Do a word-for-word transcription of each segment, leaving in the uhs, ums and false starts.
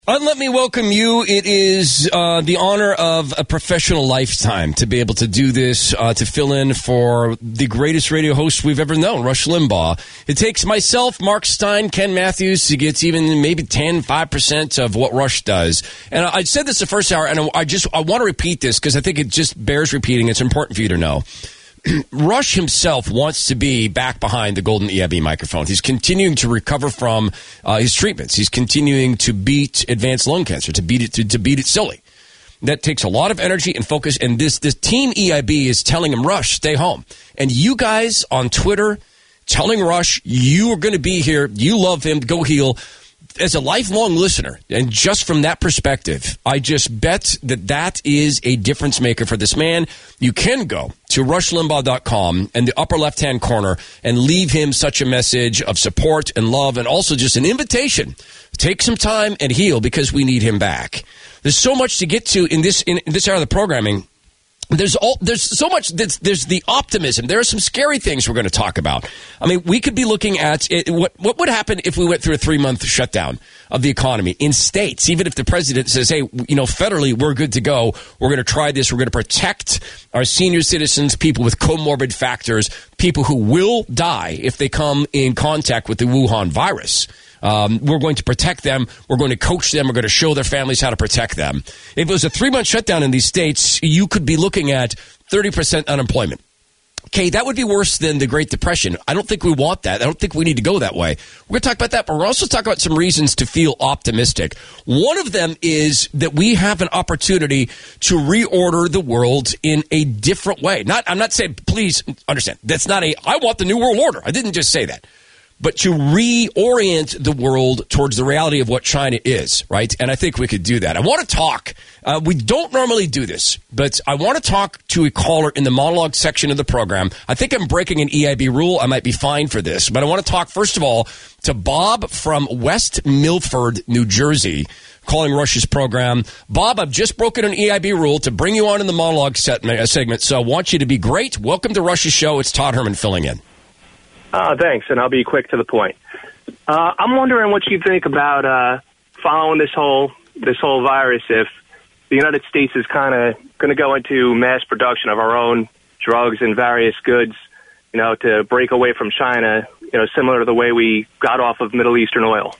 And let me welcome you. It is uh, the honor of a professional lifetime to be able to do this, uh, to fill in for the greatest radio host we've ever known, Rush Limbaugh. It takes myself, Mark Stein, Ken Matthews to get even maybe ten, five percent of what Rush does. And I said this the first hour, and I just I want to repeat this because I think it just bears repeating. It's important for you to know. Rush himself wants to be back behind the golden E I B microphone. He's continuing to recover from uh, his treatments. He's continuing to beat advanced lung cancer, to beat it to, to beat it silly. That takes a lot of energy and focus. And this this team E I B is telling him, Rush, stay home. And you guys on Twitter telling Rush, you are going to be here. You love him. Go heal. As a lifelong listener, and just from that perspective, I just bet that that is a difference maker for this man. You can go to rush limbaugh dot com in the upper left-hand corner and leave him such a message of support and love, and also just an invitation. Take some time and heal, because we need him back. There's so much to get to in this in this hour of the programming. There's all, there's so much, there's, there's the optimism. There are some scary things we're going to talk about. I mean, we could be looking at it, what what would happen if we went through a three-month shutdown of the economy in states, even if the president says, hey, you know, federally, we're good to go. We're going to try this. We're going to protect our senior citizens, people with comorbid factors, people who will die if they come in contact with the Wuhan virus. Um, we're going to protect them. We're going to coach them. We're going to show their families how to protect them. If it was a three-month shutdown in these states, you could be looking at thirty percent unemployment. Okay, that would be worse than the Great Depression. I don't think we want that. I don't think we need to go that way. We're going to talk about that, but we're also talking about some reasons to feel optimistic. One of them is that we have an opportunity to reorder the world in a different way. Not, I'm not saying, please understand, that's not a, I want the New World Order. I didn't just say that. But to reorient the world towards the reality of what China is, right? And I think we could do that. I want to talk. Uh, we don't normally do this, but I want to talk to a caller in the monologue section of the program. I think I'm breaking an E I B rule. I might be fined for this. But I want to talk, first of all, to Bob from West Milford, New Jersey, calling Rush's program. Bob, I've just broken an E I B rule to bring you on in the monologue set, uh, segment, so I want you to be great. Welcome to Rush's show. It's Todd Herman filling in. Uh, thanks, and I'll be quick to the point. Uh, I'm wondering what you think about uh, following this whole this whole virus. If the United States is kind of going to go into mass production of our own drugs and various goods, you know, to break away from China, you know, similar to the way we got off of Middle Eastern oil.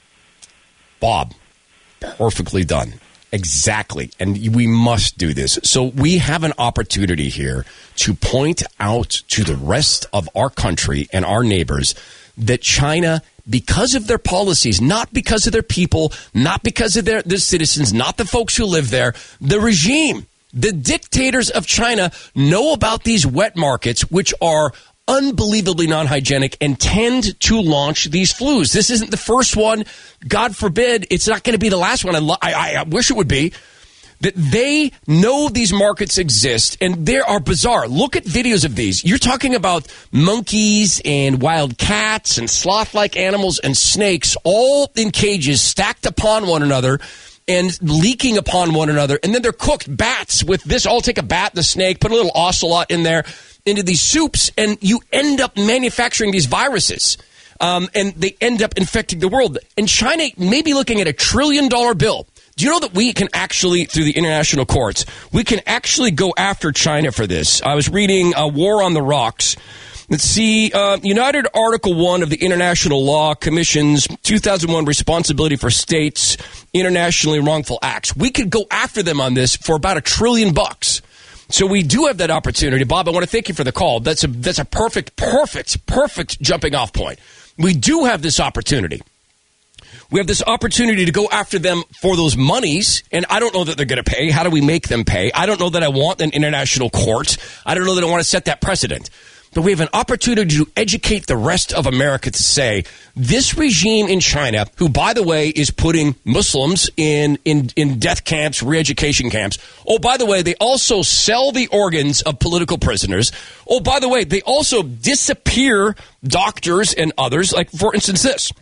Bob, perfectly done. Exactly. And we must do this. So we have an opportunity here to point out to the rest of our country and our neighbors that China, because of their policies, not because of their people, not because of their, their citizens, not the folks who live there, the regime, the dictators of China know about these wet markets, which are unbelievably non-hygienic and tend to launch these flus. This isn't the first one. God forbid, it's not going to be the last one. I, lo- I, I wish it would be. That they know these markets exist, and they are bizarre. Look at videos of these. You're talking about monkeys and wild cats and sloth-like animals and snakes all in cages stacked upon one another and leaking upon one another. And then they're cooked. Bats with this. I'll take a bat, the snake, put a little ocelot in there, into these soups, and you end up manufacturing these viruses. Um, and they end up infecting the world. And China may be looking at a trillion dollar bill. Do you know that we can actually, through the international courts, we can actually go after China for this? I was reading uh, War on the Rocks. Let's see, uh, United Article one of the International Law Commission's two thousand one Responsibility for States Internationally Wrongful Acts. We could go after them on this for about a trillion bucks. So we do have that opportunity. Bob, I want to thank you for the call. That's a that's a perfect, perfect, perfect jumping off point. We do have this opportunity. We have this opportunity to go after them for those monies, and I don't know that they're going to pay. How do we make them pay? I don't know that I want an international court. I don't know that I want to set that precedent. But we have an opportunity to educate the rest of America to say, this regime in China, who, by the way, is putting Muslims in, in, in death camps, re-education camps. Oh, by the way, they also sell the organs of political prisoners. Oh, by the way, they also disappear doctors and others. Like, for instance, this.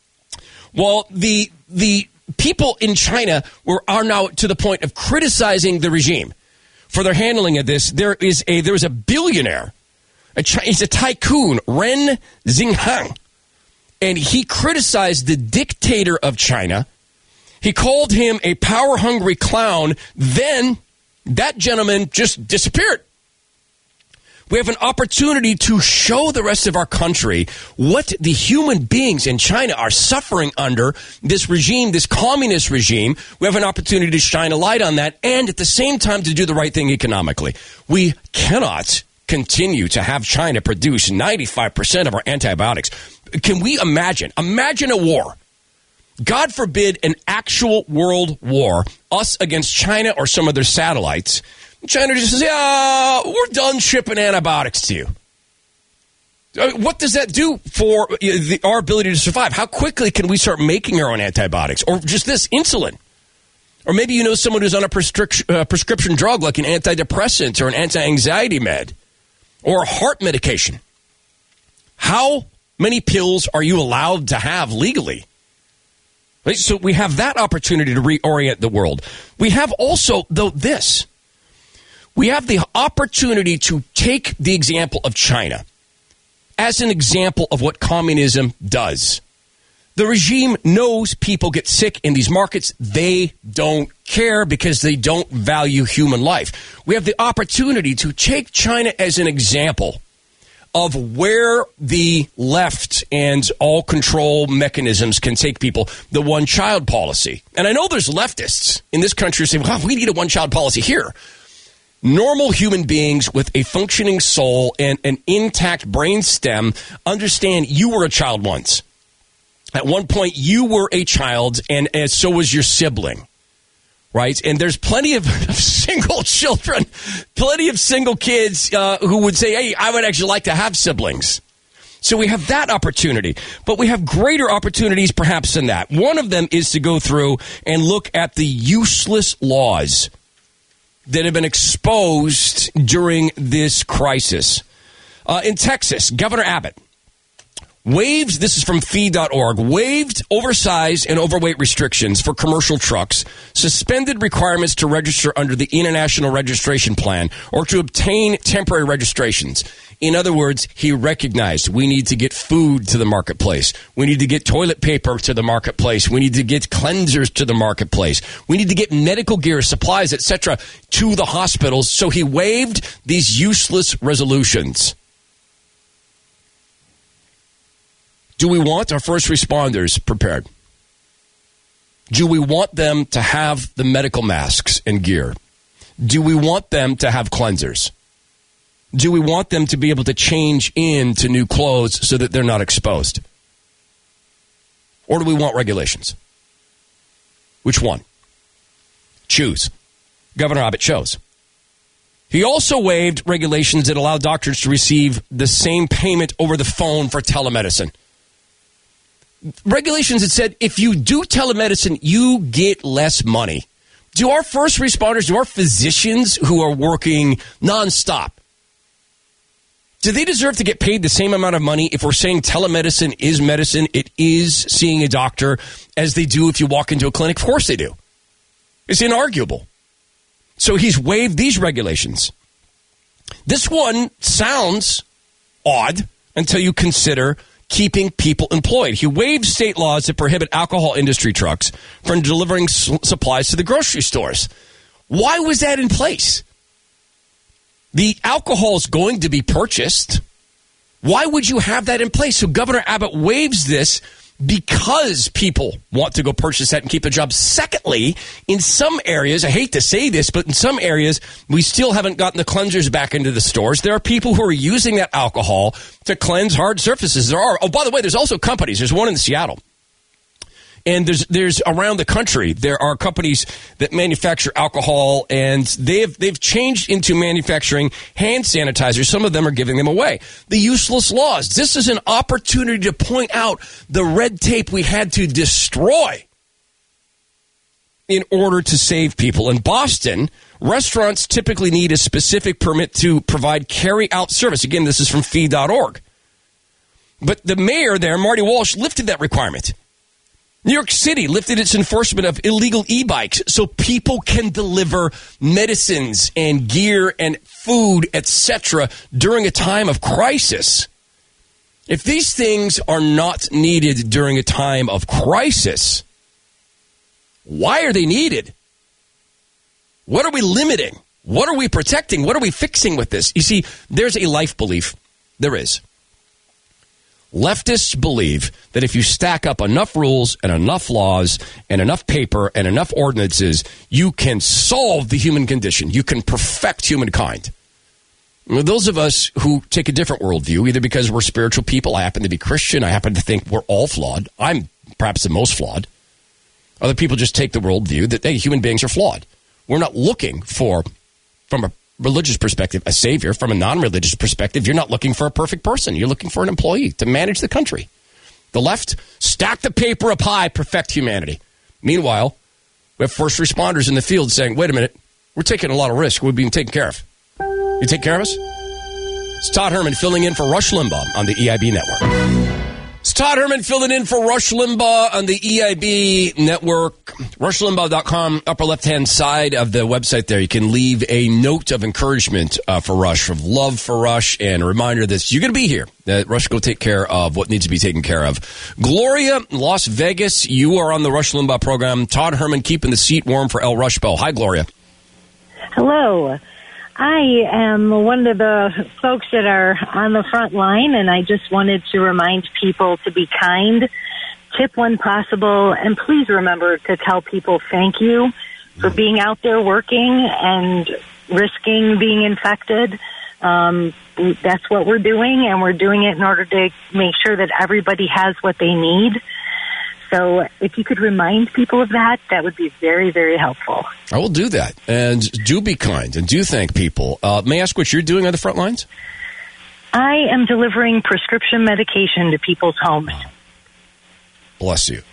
Well, the the people in China were, are now to the point of criticizing the regime for their handling of this. There is a there is a billionaire. A, he's a tycoon, Ren Xinjiang, and he criticized the dictator of China, He called him a power-hungry clown. Then that gentleman just disappeared. We have an opportunity to show the rest of our country what the human beings in China are suffering under this regime, this communist regime. We have an opportunity to shine a light on that and at the same time to do the right thing economically. We cannot continue to have China produce ninety-five percent of our antibiotics. Can we imagine? Imagine a war. God forbid an actual world war, us against China or some of their satellites. China just says, yeah, we're done shipping antibiotics to you. What does that do for the, our ability to survive? How quickly can we start making our own antibiotics? Or just this, insulin? Or maybe you know someone who's on a prescription, uh, prescription drug like an antidepressant or an anti-anxiety med or a heart medication. How many pills are you allowed to have legally? Right? So we have that opportunity to reorient the world. We have also, though, this. We have the opportunity to take the example of China as an example of what communism does. The regime knows people get sick in these markets. They don't care because they don't value human life. We have the opportunity to take China as an example of where the left and all control mechanisms can take people, the one-child policy. And I know there's leftists in this country who say, well, we need a one-child policy here. Normal human beings with a functioning soul and an intact brain stem understand you were a child once. At one point, you were a child, and, and so was your sibling, right? And there's plenty of single children, plenty of single kids uh, who would say, hey, I would actually like to have siblings. So we have that opportunity, but we have greater opportunities perhaps than that. One of them is to go through and look at the useless laws that have been exposed during this crisis. Uh, in Texas, Governor Abbott waived, this is from fee dot org, waived oversized and overweight restrictions for commercial trucks, suspended requirements to register under the International Registration Plan or to obtain temporary registrations. In other words, he recognized we need to get food to the marketplace. We need to get toilet paper to the marketplace. We need to get cleansers to the marketplace. We need to get medical gear, supplies, et cetera to the hospitals. So he waived these useless resolutions. Do we want our first responders prepared? Do we want them to have the medical masks and gear? Do we want them to have cleansers? Do we want them to be able to change into new clothes so that they're not exposed? Or do we want regulations? Which one? Choose. Governor Abbott chose. He also waived regulations that allow doctors to receive the same payment over the phone for telemedicine. Regulations that said if you do telemedicine, you get less money. Do our first responders, do our physicians who are working nonstop, do they deserve to get paid the same amount of money if we're saying telemedicine is medicine, it is seeing a doctor, as they do if you walk into a clinic? Of course they do. It's inarguable. So he's waived these regulations. This one sounds odd until you consider keeping people employed. He waived state laws that prohibit alcohol industry trucks from delivering s- supplies to the grocery stores. Why was that in place? The alcohol is going to be purchased. Why would you have that in place? So Governor Abbott waives this because people want to go purchase that and keep a job. Secondly, in some areas, I hate to say this, but in some areas, we still haven't gotten the cleansers back into the stores. There are people who are using that alcohol to cleanse hard surfaces. There are. Oh, by the way, there's also companies. There's one in Seattle. And there's there's around the country, there are companies that manufacture alcohol, and they've they've changed into manufacturing hand sanitizers. Some of them are giving them away. The useless laws. This is an opportunity to point out the red tape we had to destroy in order to save people. In Boston, restaurants typically need a specific permit to provide carry-out service. Again, this is from fee dot org. But the mayor there, Marty Walsh, lifted that requirement. New York City lifted its enforcement of illegal e-bikes so people can deliver medicines and gear and food, et cetera during a time of crisis. If these things are not needed during a time of crisis, Why are they needed? What are we limiting? What are we protecting? What are we fixing with this? You see, there's a life belief. There is. Leftists believe that if you stack up enough rules and enough laws and enough paper and enough ordinances, you can solve the human condition. You can perfect humankind. Those of us who take a different worldview, either because we're spiritual people, I happen to be Christian, I happen to think we're all flawed. I'm perhaps the most flawed. Other people just take the worldview that, hey, human beings are flawed. We're not looking for, from a religious perspective, a savior. From a non-religious perspective, you're not looking for a perfect person. You're looking for an employee to manage the country. The left, stack the paper up high, perfect humanity. Meanwhile, we have first responders in the field saying, wait a minute, we're taking a lot of risk. We're being taken care of. You take care of us? It's Todd Herman filling in for Rush Limbaugh on the E I B Network. It's Todd Herman filling in for Rush Limbaugh on the E I B Network. rush limbaugh dot com, upper left-hand side of the website there. You can leave a note of encouragement uh, for Rush, of love for Rush, and a reminder that you're going to be here, that Rush will take care of what needs to be taken care of. Gloria, Las Vegas, you are on the Rush Limbaugh program. Todd Herman keeping the seat warm for El Rush Bell. Hi, Gloria. Hello. I am one of the folks that are on the front line, and I just wanted to remind people to be kind, tip when possible, and please remember to tell people thank you for being out there working and risking being infected. Um, that's what we're doing, and we're doing it in order to make sure that everybody has what they need. So if you could remind people of that, that would be very, very helpful. I will do that. And do be kind and do thank people. Uh, may I ask what you're doing on the front lines? I am delivering prescription medication to people's homes. Oh. Bless you.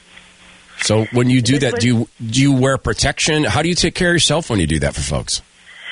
So when you do that, do you, do you wear protection? How do you take care of yourself when you do that for folks?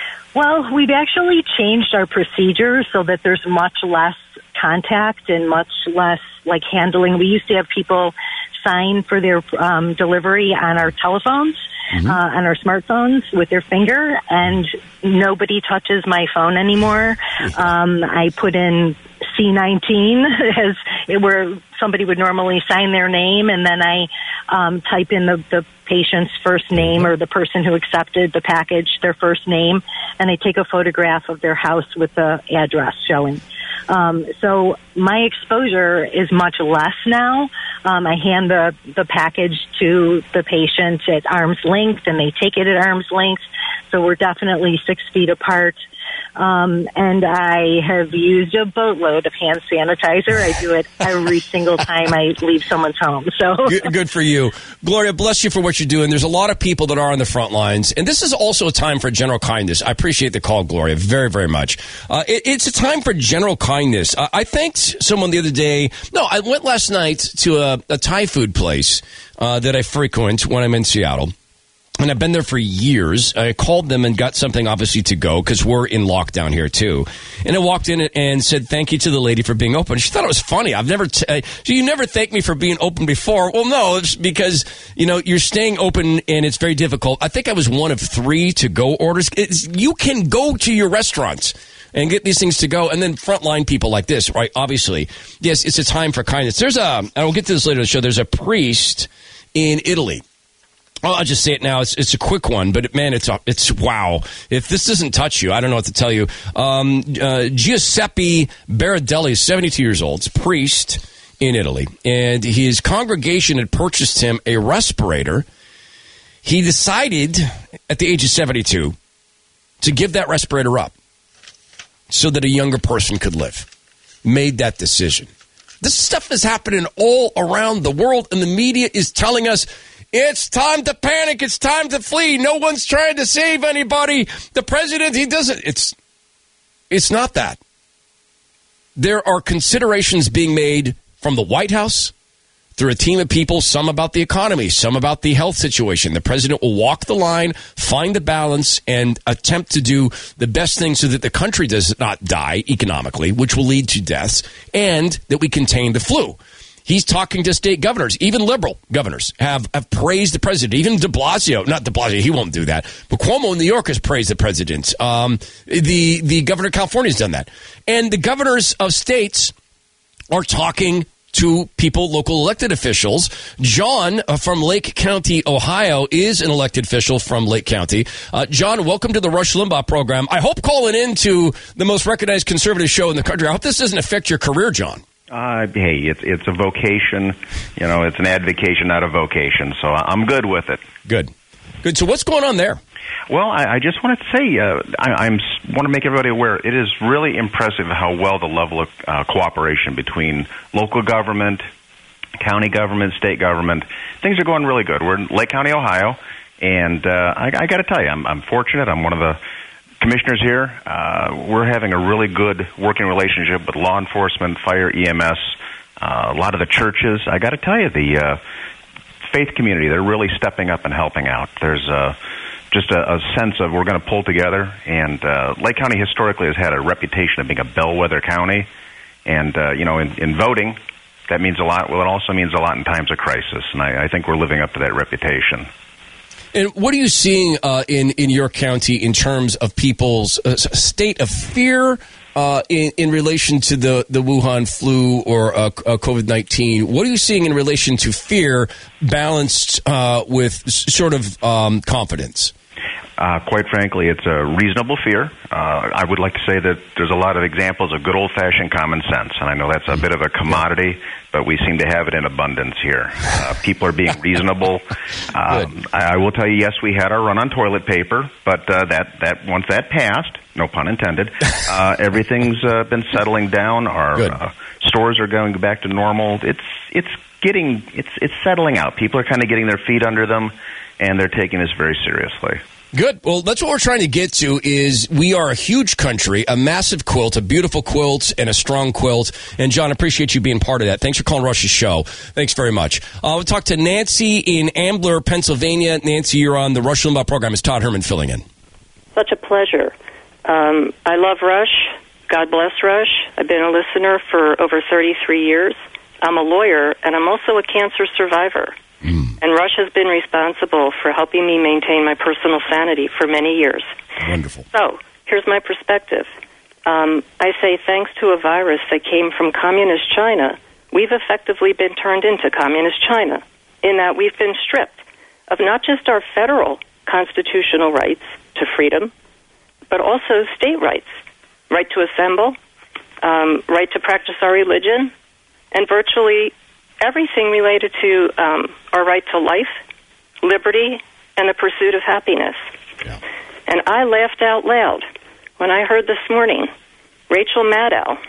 Well, we've actually changed our procedure so that there's much less contact and much less like handling. We used to have people sign for their um, delivery on our telephones, mm-hmm. uh, on our smartphones with their finger, and nobody touches my phone anymore. Um, I put in C nineteen as it, where somebody would normally sign their name, and then I um, type in the, the patient's first name or the person who accepted the package, their first name, and I take a photograph of their house with the address showing. Um, so my exposure is much less now. Um, I hand the, the package to the patient at arm's length, and they take it at arm's length. So we're definitely six feet apart. Um, and I have used a boatload of hand sanitizer. I do it every single time I leave someone's home. So good, good for you. Gloria, bless you for what you're doing. There's a lot of people that are on the front lines, and this is also a time for general kindness. I appreciate the call, Gloria, very, very much. Uh, it, it's a time for general kindness. I, I thanked someone the other day. No, I went last night to a, a Thai food place uh, that I frequent when I'm in Seattle. And I've been there for years. I called them and got something obviously to go because we're in lockdown here too. And I walked in and said thank you to the lady for being open. She thought it was funny. I've never, t- uh, you never thanked me for being open before. Well, no, it's because, you know, you're staying open and it's very difficult. I think I was one of three to go orders. It's, you can go to your restaurants and get these things to go. And then frontline people like this, right? Obviously, yes, it's a time for kindness. There's a, and we'll get to this later in the show. There's a priest in Italy. Well, I'll just say it now. It's it's a quick one, but man, it's it's wow. If this doesn't touch you, I don't know what to tell you. Um, uh, Giuseppe Baradelli is seventy-two years old. He's a priest in Italy, and his congregation had purchased him a respirator. He decided at the age of seventy-two to give that respirator up so that a younger person could live. Made that decision. This stuff is happening all around the world, and the media is telling us, it's time to panic. It's time to flee. No one's trying to save anybody. The president, he doesn't. It's, it's not that. There are considerations being made from the White House through a team of people, some about the economy, some about the health situation. The president will walk the line, find the balance, and attempt to do the best thing so that the country does not die economically, which will lead to deaths, and that we contain the flu. He's talking to state governors. Even liberal governors have, have praised the president. Even de Blasio, not de Blasio, he won't do that. But Cuomo in New York has praised the president. Um, the, the governor of California has done that. And the governors of states are talking to people, local elected officials. John uh, from Lake County, Ohio, is an elected official from Lake County. Uh, John, welcome to the Rush Limbaugh program. I hope calling into the most recognized conservative show in the country, I hope this doesn't affect your career, John. Uh, hey, it's it's a vocation. You know, it's an advocation, not a vocation. So I'm good with it. Good. Good. So what's going on there? Well, I, I just wanted to say, uh, I I'm, want to make everybody aware, it is really impressive how well the level of uh, cooperation between local government, county government, state government, things are going really good. We're in Lake County, Ohio, and uh, I, I got to tell you, I'm, I'm fortunate. I'm one of the commissioners here. Uh, we're having a really good working relationship with law enforcement, fire, E M S, uh, a lot of the churches. I got to tell you, the uh, faith community, they're really stepping up and helping out. There's uh, just a, a sense of we're going to pull together, and uh, Lake County historically has had a reputation of being a bellwether county, and uh, you know, in, in voting, that means a lot. Well, it also means a lot in times of crisis, and I, I think we're living up to that reputation. And what are you seeing uh, in, in your county in terms of people's uh, state of fear uh, in, in relation to the, the Wuhan flu or uh, uh, COVID nineteen? What are you seeing in relation to fear balanced uh, with s- sort of um, confidence? Uh, quite frankly, it's a reasonable fear. Uh, I would like to say that there's a lot of examples of good old-fashioned common sense, and I know that's a bit of a commodity, but we seem to have it in abundance here. Uh, people are being reasonable. Um, I, I will tell you, yes, we had our run on toilet paper, but uh, that, that once that passed, no pun intended, uh, everything's uh, been settling down. Our uh, stores are going back to normal. It's it's getting it's it's settling out. People are kind of getting their feet under them, and they're taking this very seriously. Good. Well, that's what we're trying to get to is we are a huge country, a massive quilt, a beautiful quilt, and a strong quilt. And, John, I appreciate you being part of that. Thanks for calling Rush's show. Thanks very much. Uh, we'll talk to Nancy in Ambler, Pennsylvania. Nancy, you're on the Rush Limbaugh program. It's Todd Herman filling in. Such a pleasure. Um, I love Rush. God bless Rush. I've been a listener for over thirty-three years. I'm a lawyer, and I'm also a cancer survivor. Mm. And Rush has been responsible for helping me maintain my personal sanity for many years. Wonderful. So, here's my perspective. Um, I say thanks to a virus that came from communist China, we've effectively been turned into communist China, in that we've been stripped of not just our federal constitutional rights to freedom, but also state rights, right to assemble, um, right to practice our religion, and virtually everything related to um, our right to life, liberty, and the pursuit of happiness. Yeah. And I laughed out loud when I heard this morning Rachel Maddow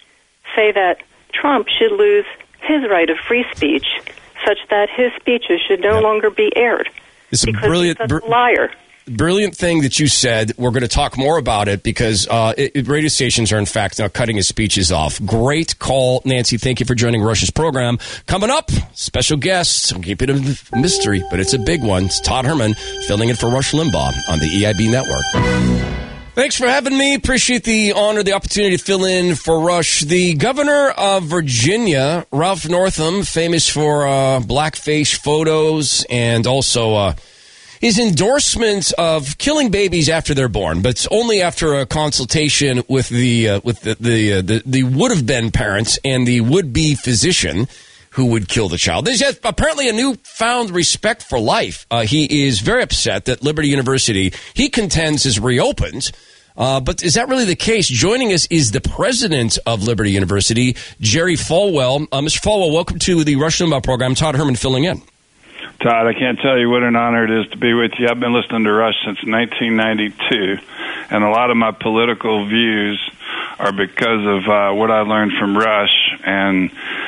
say that Trump should lose his right of free speech such that his speeches should no yeah. longer be aired. It's a because brilliant he's such a liar. Brilliant thing that you said. We're going to talk more about it because uh, it, radio stations are, in fact, now cutting his speeches off. Great call, Nancy. Thank you for joining Rush's program. Coming up, special guest. I'll keep it a mystery, but it's a big one. It's Todd Herman filling in for Rush Limbaugh on the E I B Network. Thanks for having me. Appreciate the honor, the opportunity to fill in for Rush. The governor of Virginia, Ralph Northam, famous for uh, blackface photos and also uh, his endorsement of killing babies after they're born, but it's only after a consultation with the uh, with the the, uh, the, the would have been parents and the would be physician who would kill the child. There's apparently a newfound respect for life. Uh, he is very upset that Liberty University, he contends, is reopened. Uh, but is that really the case? Joining us is the president of Liberty University, Jerry Falwell. Uh, Mister Falwell, welcome to the Rush Limbaugh program. Todd Herman filling in. Todd, I can't tell you what an honor it is to be with you. I've been listening to Rush since nineteen ninety-two, and a lot of my political views are because of uh, what I learned from Rush. And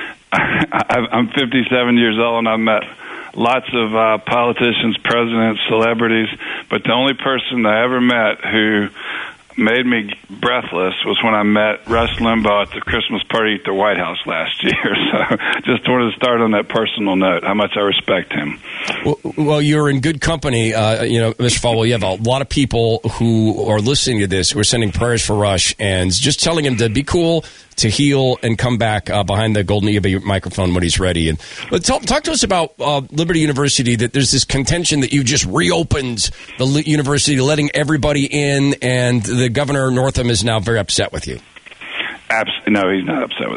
I, I'm fifty-seven years old, and I've met lots of uh, politicians, presidents, celebrities, but the only person I ever met who made me breathless was when I met Rush Limbaugh at the Christmas party at the White House last year. So just wanted to start on that personal note, how much I respect him. Well, well you're in good company. Uh, you know, Mister Falwell, you have a lot of people who are listening to this, who are sending prayers for Rush and just telling him to be cool, to heal, and come back uh, behind the golden E B microphone when he's ready. And but talk, talk to us about uh, Liberty University, that there's this contention that you just reopened the university, letting everybody in, and the Governor Northam is now very upset with you. Absolutely. No, he's not upset with it.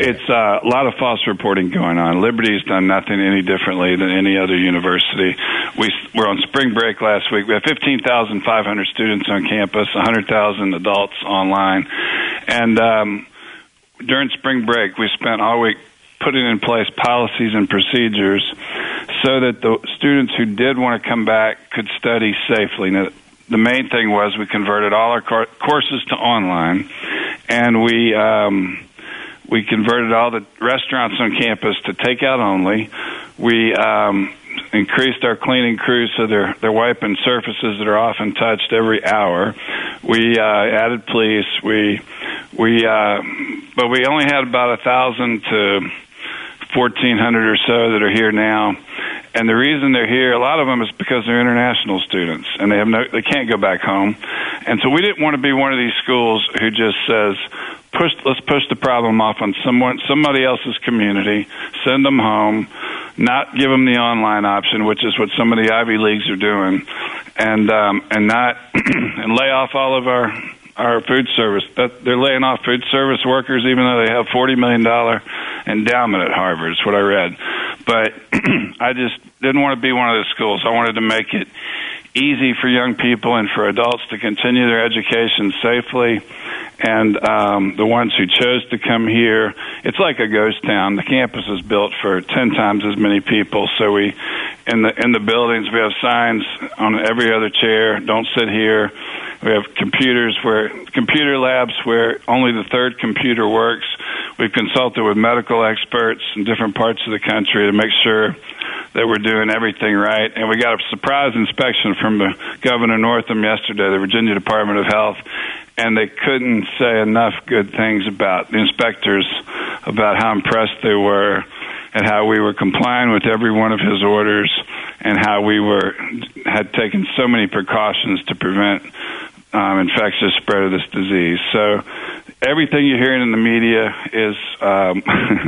It's uh, a lot of false reporting going on. Liberty's done nothing any differently than any other university. We were on spring break last week. We had fifteen thousand five hundred students on campus, one hundred thousand adults online. And um, during spring break, we spent all week putting in place policies and procedures so that the students who did want to come back could study safely. Now, the main thing was we converted all our cor- courses to online, and we um, we converted all the restaurants on campus to takeout only. We um, increased our cleaning crews so they're they're wiping surfaces that are often touched every hour. We uh, added police. We we uh, but we only had about a thousand to fourteen hundred or so that are here now, and the reason they're here, a lot of them, is because they're international students and they have no, they can't go back home, and so we didn't want to be one of these schools who just says, push, let's push the problem off on someone, somebody else's community, send them home, not give them the online option, which is what some of the Ivy Leagues are doing, and um, and not and lay off all of our. Our food service, that they're laying off food service workers, even though they have forty million dollars endowment at Harvard, is what I read. But I just didn't want to be one of those schools. I wanted to make it easy for young people and for adults to continue their education safely. And um, the ones who chose to come here, it's like a ghost town. The campus is built for ten times as many people. So we, in the in the buildings, we have signs on every other chair, don't sit here. We have computers where computer labs where only the third computer works. We've consulted with medical experts in different parts of the country to make sure that we're doing everything right. And we got a surprise inspection from the Governor Northam yesterday, the Virginia Department of Health, and they couldn't say enough good things about the inspectors, about how impressed they were and how we were complying with every one of his orders and how we were had taken so many precautions to prevent um, infectious spread of this disease. So everything you're hearing in the media is um,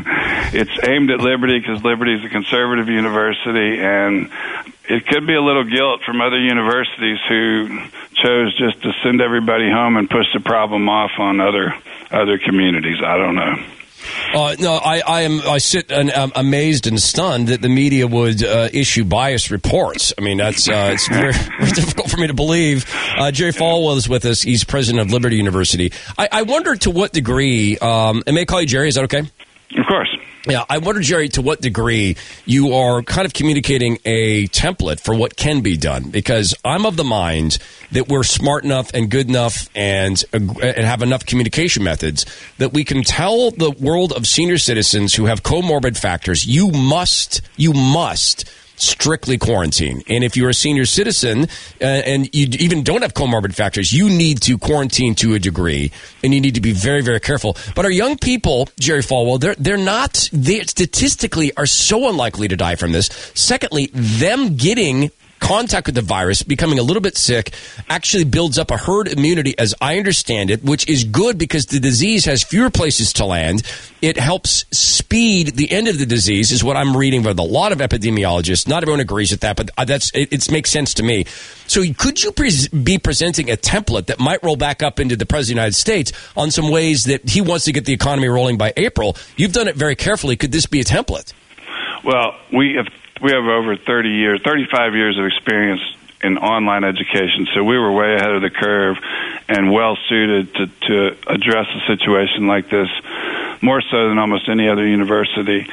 it's aimed at Liberty because Liberty is a conservative university, and it could be a little guilt from other universities who chose just to send everybody home and push the problem off on other other communities. I don't know. Uh, no, I, I am. I sit and, um, amazed and stunned that the media would uh, issue biased reports. I mean, that's uh, it's very, very difficult for me to believe. Uh, Jerry Falwell is with us. He's president of Liberty University. I, I wonder to what degree. Um, and may I call you Jerry? Is that okay? Of course. Yeah, I wonder, Jerry, to what degree you are kind of communicating a template for what can be done, because I'm of the mind that we're smart enough and good enough and, and have enough communication methods that we can tell the world of senior citizens who have comorbid factors, you must, you must strictly quarantine. And if you're a senior citizen uh, and you even don't have comorbid factors, you need to quarantine to a degree, and you need to be very, very careful. But our young people, Jerry Falwell, they're they're not, they statistically are so unlikely to die from this. Secondly, them getting contact with the virus, becoming a little bit sick, actually builds up a herd immunity, as I understand it, which is good because the disease has fewer places to land. It helps speed the end of the disease, is what I'm reading with a lot of epidemiologists. Not everyone agrees with that, but that's it, it makes sense to me. So could you pre- be presenting a template that might roll back up into the President of the United States on some ways that he wants to get the economy rolling by April? You've done it very carefully. Could this be a template? Well, we have we have over thirty years, thirty-five years of experience in online education, so we were way ahead of the curve and well suited to, to address a situation like this, more so than almost any other university.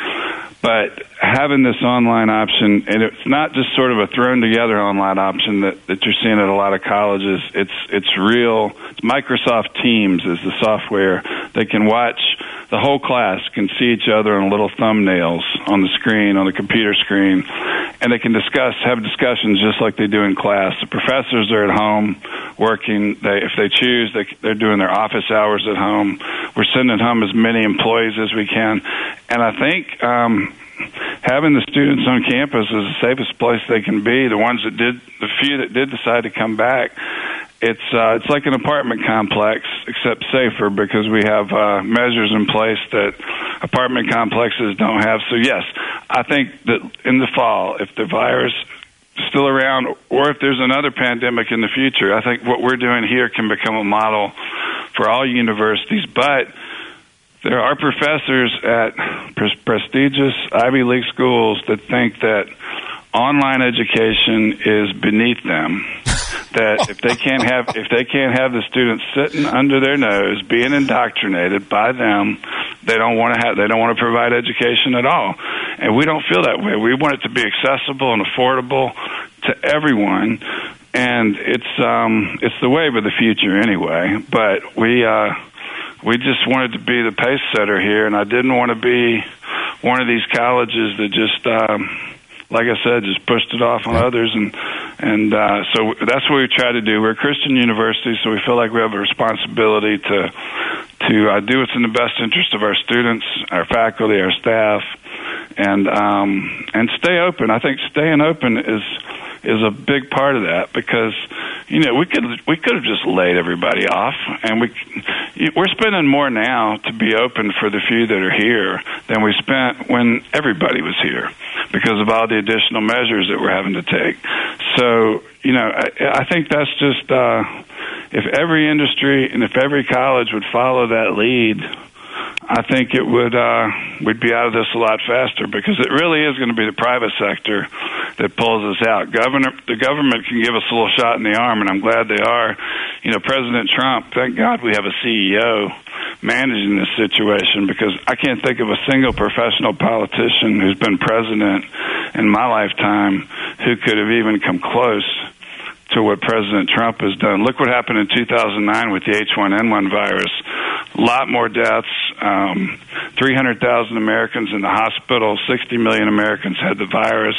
But having this online option, and it's not just sort of a thrown together online option that, that you're seeing at a lot of colleges. It's it's real. It's Microsoft Teams is the software. They can watch, the whole class can see each other on little thumbnails on the screen, on the computer screen, and they can discuss, have discussions just like they do in class. The professors are at home working. They, if they choose, they, they're doing their office hours at home. We're sending home as many employees as we can. And I think um, having the students on campus is the safest place they can be. The ones that did, the few that did decide to come back, it's uh, it's like an apartment complex, except safer because we have uh, measures in place that apartment complexes don't have. So yes, I think that in the fall, if the virus is still around, or if there's another pandemic in the future, I think what we're doing here can become a model for all universities. But there are professors at pre- prestigious Ivy League schools that think that online education is beneath them. That if they can't have if they can't have the students sitting under their nose being indoctrinated by them, they don't want to have they don't want to provide education at all. And we don't feel that way. We want it to be accessible and affordable to everyone. And it's um, it's the wave of the future anyway. But we uh, we just wanted to be the pace setter here, and I didn't want to be one of these colleges that just, um, like I said, just pushed it off on others. And and uh, so that's what we try to do. We're a Christian university, so we feel like we have a responsibility to to uh, do what's in the best interest of our students, our faculty, our staff, and um, and stay open. I think staying open is. is a big part of that, because you know we could we could have just laid everybody off, and we we're spending more now to be open for the few that are here than we spent when everybody was here, because of all the additional measures that we're having to take. So you know I, I think that's just uh, if every industry and if every college would follow that lead, I think it would uh, we'd be out of this a lot faster, because it really is going to be the private sector that pulls us out. Governor, the government can give us a little shot in the arm, and I'm glad they are. You know, President Trump, thank God we have a C E O managing this situation, because I can't think of a single professional politician who's been president in my lifetime who could have even come close to what President Trump has done. Look what happened in two thousand nine with the H one N one virus. A lot more deaths, um, three hundred thousand Americans in the hospital, sixty million Americans had the virus,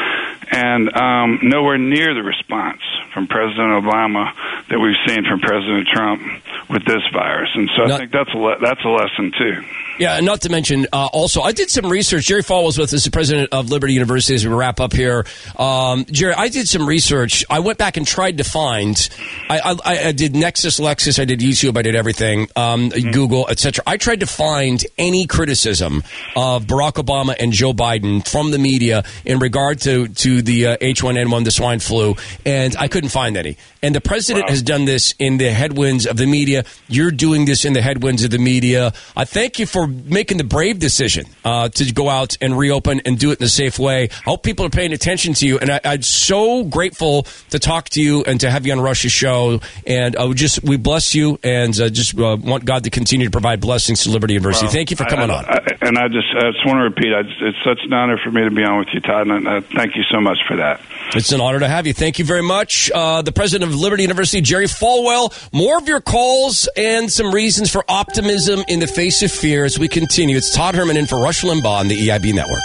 and um, nowhere near the response from President Obama that we've seen from President Trump with this virus. And so Not- I think that's a le- that's a lesson, too. Yeah, not to mention, uh, also, I did some research. Jerry Fall was with us, the president of Liberty University, as we wrap up here. Um, Jerry, I did some research. I went back and tried to find, I, I, I did Nexus, Lexus, I did YouTube, I did everything, um, mm-hmm. Google, et cetera. I tried to find any criticism of Barack Obama and Joe Biden from the media in regard to, to the uh, H one N one, the swine flu, and I couldn't find any. And the president wow. has done this in the headwinds of the media. You're doing this in the headwinds of the media. I thank you for making the brave decision uh, to go out and reopen and do it in a safe way. I hope people are paying attention to you, and I, I'm so grateful to talk to you and to have you on Rush's show. And uh, we just we bless you, and uh, just uh, want God to continue to provide blessings to Liberty University. Well, thank you for coming I, on. I, and I just, I just want to repeat, I just, it's such an honor for me to be on with you, Todd, and uh, thank you so much for that. It's an honor to have you. Thank you very much. Uh, the president of Liberty University, Jerry Falwell. More of your calls and some reasons for optimism in the face of fear as we continue. It's Todd Herman in for Rush Limbaugh on the E I B Network.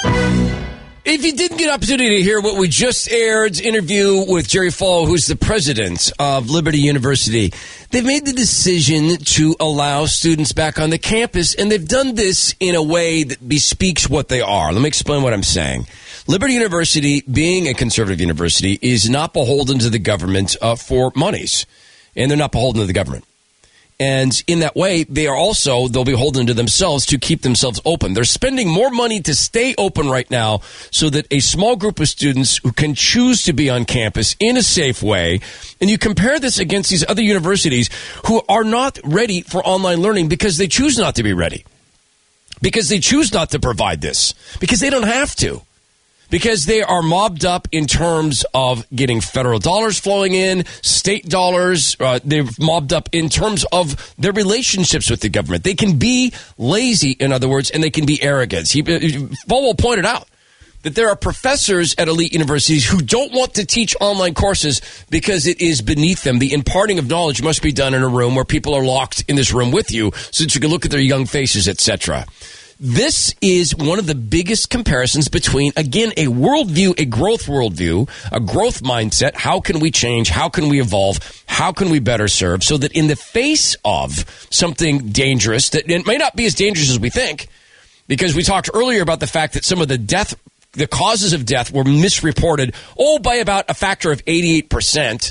If you didn't get an opportunity to hear what we just aired, interview with Jerry Falwell, who's the president of Liberty University, they've made the decision to allow students back on the campus, and they've done this in a way that bespeaks what they are. Let me explain what I'm saying. Liberty University, being a conservative university, is not beholden to the government uh, for monies, and they're not beholden to the government. And in that way, they are also, they'll be beholden to themselves to keep themselves open. They're spending more money to stay open right now so that a small group of students who can choose to be on campus in a safe way, and you compare this against these other universities who are not ready for online learning because they choose not to be ready, because they choose not to provide this, because they don't have to. Because they are mobbed up in terms of getting federal dollars flowing in, state dollars. Uh, they're mobbed up in terms of their relationships with the government. They can be lazy, in other words, and they can be arrogant. He, Falwell pointed out that there are professors at elite universities who don't want to teach online courses because it is beneath them. The imparting of knowledge must be done in a room where people are locked in this room with you so that you can look at their young faces, et cetera. This is one of the biggest comparisons between, again, a worldview, a growth worldview, a growth mindset. How can we change? How can we evolve? How can we better serve? So that in the face of something dangerous, that it may not be as dangerous as we think, because we talked earlier about the fact that some of the death, the causes of death were misreported, oh, by about a factor of eighty-eight percent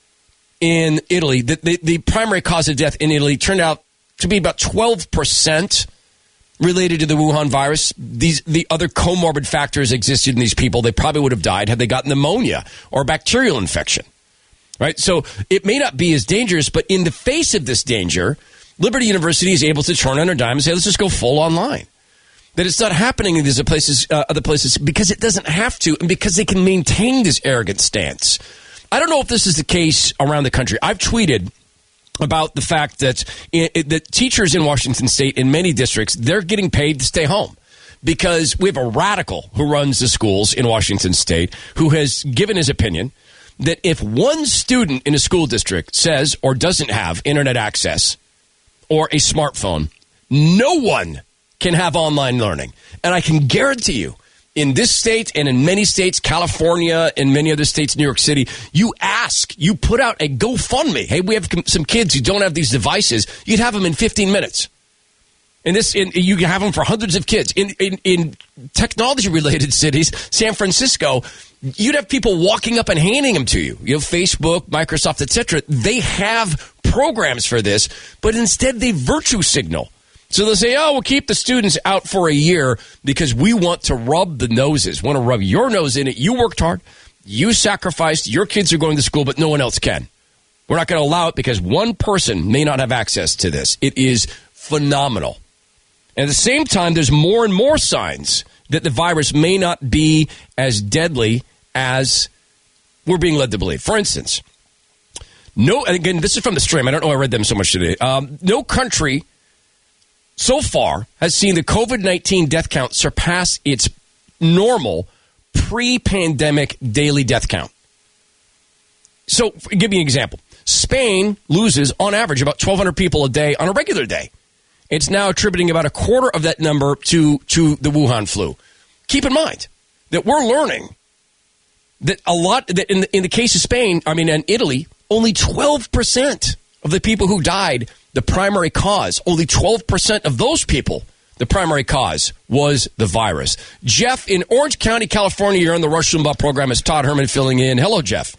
in Italy. The, the, the primary cause of death in Italy turned out to be about twelve percent related to the Wuhan virus. These the other comorbid factors existed in these people. They probably would have died had they gotten pneumonia or a bacterial infection. Right? So it may not be as dangerous, but in the face of this danger, Liberty University is able to turn on a dime and say, let's just go full online. That it's not happening in these places, uh, other places because it doesn't have to and because they can maintain this arrogant stance. I don't know if this is the case around the country. I've tweeted about the fact that it, that teachers in Washington State, in many districts, they're getting paid to stay home because we have a radical who runs the schools in Washington State who has given his opinion that if one student in a school district says or doesn't have internet access or a smartphone, no one can have online learning. And I can guarantee you, in this state and in many states, California and many other states, New York City, you ask, you put out a GoFundMe. Hey, we have some kids who don't have these devices. You'd have them in fifteen minutes. And this, in, you can have them for hundreds of kids. In, in, in technology-related cities, San Francisco, you'd have people walking up and handing them to you. You have Facebook, Microsoft, et cetera. They have programs for this, but instead they virtue signal. So they'll say, oh, we'll keep the students out for a year because we want to rub the noses, want to rub your nose in it. You worked hard. You sacrificed. Your kids are going to school, but no one else can. We're not going to allow it because one person may not have access to this. It is phenomenal. And at the same time, there's more and more signs that the virus may not be as deadly as we're being led to believe. For instance, no, and again, this is from the stream. I don't know I read them so much today. Um, no country so far has seen the COVID nineteen death count surpass its normal pre-pandemic daily death count. So, give me an example. Spain loses, on average, about twelve hundred people a day on a regular day. It's now attributing about a quarter of that number to, to the Wuhan flu. Keep in mind that we're learning that a lot, that in the, in the case of Spain, I mean, and Italy, only twelve percent of the people who died, the primary cause, only twelve percent of those people, the primary cause was the virus. Jeff, in Orange County, California, you're on the Rush Limbaugh program. It's Todd Herman filling in. Hello, Jeff.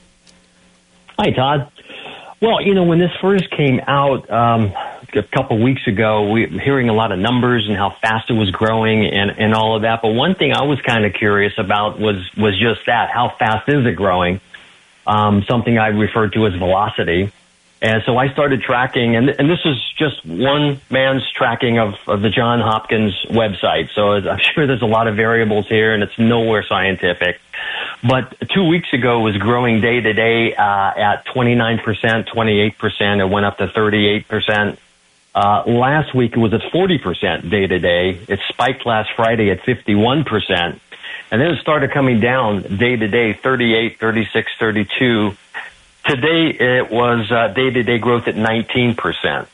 Hi, Todd. Well, you know, when this first came out um, a couple weeks ago, we were hearing a lot of numbers and how fast it was growing and, and all of that. But one thing I was kind of curious about was, was just that. How fast is it growing? Um, something I referred to as velocity. And so I started tracking, and, and this is just one man's tracking of, of the Johns Hopkins website. So I'm sure there's a lot of variables here, and it's nowhere scientific. But two weeks ago, it was growing day to day uh, at twenty-nine percent, twenty-eight percent. It went up to thirty-eight percent. Uh, last week, it was at forty percent day to day. It spiked last Friday at fifty-one percent. And then it started coming down day to day, thirty-eight, thirty-six, thirty-two. Today, it was uh, day-to-day growth at nineteen percent.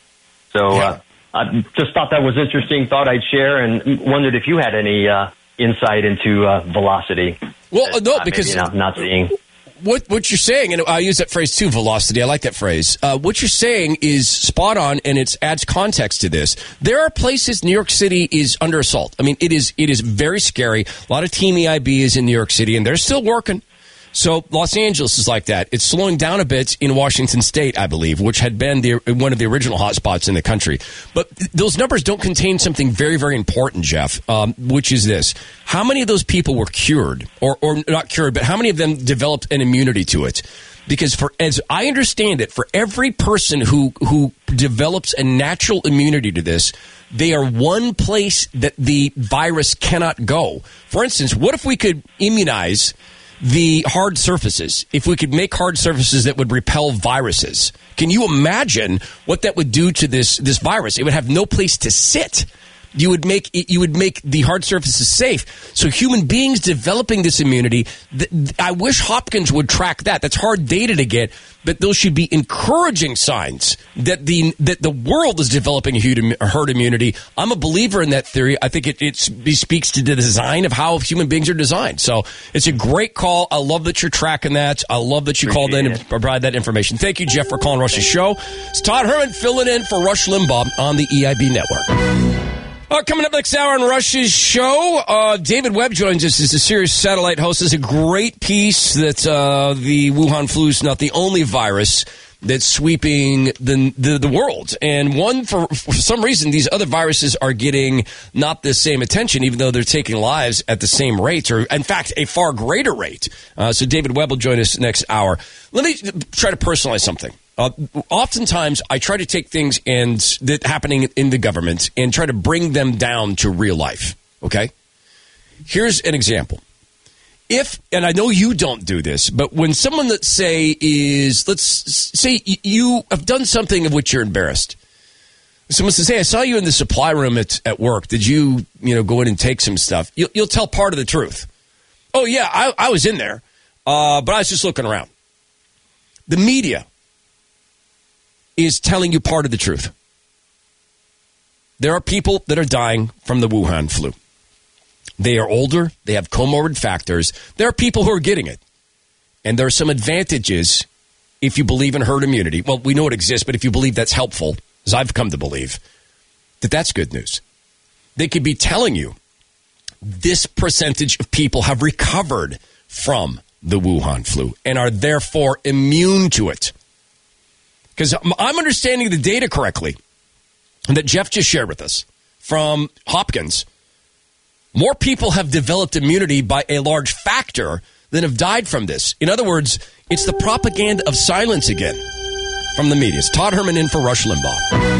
So uh, I just thought that was interesting, thought I'd share, and wondered if you had any uh, insight into uh, velocity. Well, no, uh, because not, not seeing. What, what you're saying, and I use that phrase too, velocity, I like that phrase. Uh, what you're saying is spot on, and it adds context to this. There are places New York City is under assault. I mean, it is it is very scary. A lot of Team E I B is in New York City, and they're still working. So Los Angeles is like that. It's slowing down a bit in Washington State, I believe, which had been the, one of the original hotspots in the country. But th- those numbers don't contain something very, very important, Jeff, um, which is this. How many of those people were cured, or, or not cured, but how many of them developed an immunity to it? Because for as I understand it, for every person who, who develops a natural immunity to this, they are one place that the virus cannot go. For instance, what if we could immunize the hard surfaces, if we could make hard surfaces that would repel viruses? Can you imagine what that would do to this this virus? It would have no place to sit. You would make it, you would make the hard surfaces safe. So human beings developing this immunity, th- th- I wish Hopkins would track that. That's hard data to get, but those should be encouraging signs that the that the world is developing a herd immunity. I'm a believer in that theory. I think it, it speaks to the design of how human beings are designed. So it's a great call. I love that you're tracking that. I love that you Appreciate called in it. and provided that information. Thank you, Jeff, for calling Rush's show. It's Todd Herman filling in for Rush Limbaugh on the E I B Network. Uh, coming up next hour on Rush's show, uh, David Webb joins us as a Sirius satellite host. It's a great piece that uh, the Wuhan flu is not the only virus that's sweeping the, the the world. And one, for, for some reason, these other viruses are getting not the same attention, even though they're taking lives at the same rate, or in fact, a far greater rate. Uh, so David Webb will join us next hour. Let me try to personalize something. Uh, oftentimes, I try to take things and that happening in the government and try to bring them down to real life. Okay? Here's an example. If, and I know you don't do this, but when someone, let's say, is, let's say you have done something of which you're embarrassed. Someone says, hey, I saw you in the supply room at, at work. Did you, you know, go in and take some stuff? You'll, you'll tell part of the truth. Oh, yeah, I, I was in there, uh, but I was just looking around. The media is telling you part of the truth. There are people that are dying from the Wuhan flu. They are older. They have comorbid factors. There are people who are getting it. And there are some advantages if you believe in herd immunity. Well, we know it exists, but if you believe that's helpful, as I've come to believe, that that's good news. They could be telling you this percentage of people have recovered from the Wuhan flu and are therefore immune to it. Because I'm understanding the data correctly that Jeff just shared with us from Hopkins. More people have developed immunity by a large factor than have died from this. In other words, it's the propaganda of silence again from the media. It's Todd Herman in for Rush Limbaugh.